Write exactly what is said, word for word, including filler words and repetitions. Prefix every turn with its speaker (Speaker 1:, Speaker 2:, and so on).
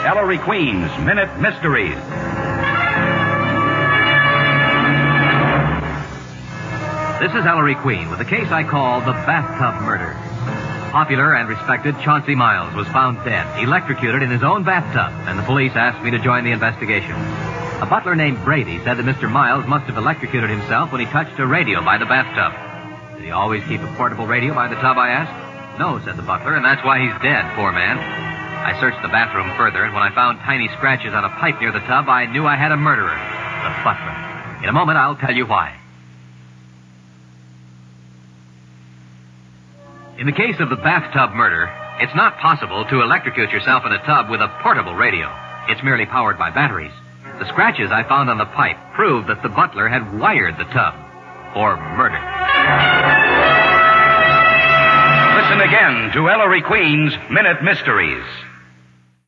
Speaker 1: Ellery Queen's Minute Mysteries.
Speaker 2: This is Ellery Queen with a case I call the Bathtub Murder. Popular and respected Chauncey Miles was found dead, electrocuted in his own bathtub, and the police asked me to join the investigation. A butler named Brady said that Mister Miles must have electrocuted himself when he touched a radio by the bathtub. Did he always keep a portable radio by the tub, I asked? No, said the butler, and that's why he's dead, poor man. I searched the bathroom further, and when I found tiny scratches on a pipe near the tub, I knew I had a murderer, the butler. In a moment, I'll tell you why. In the case of the bathtub murder, it's not possible to electrocute yourself in a tub with a portable radio. It's merely powered by batteries. The scratches I found on the pipe prove that the butler had wired the tub for murder.
Speaker 1: Listen again to Ellery Queen's Minute Mysteries.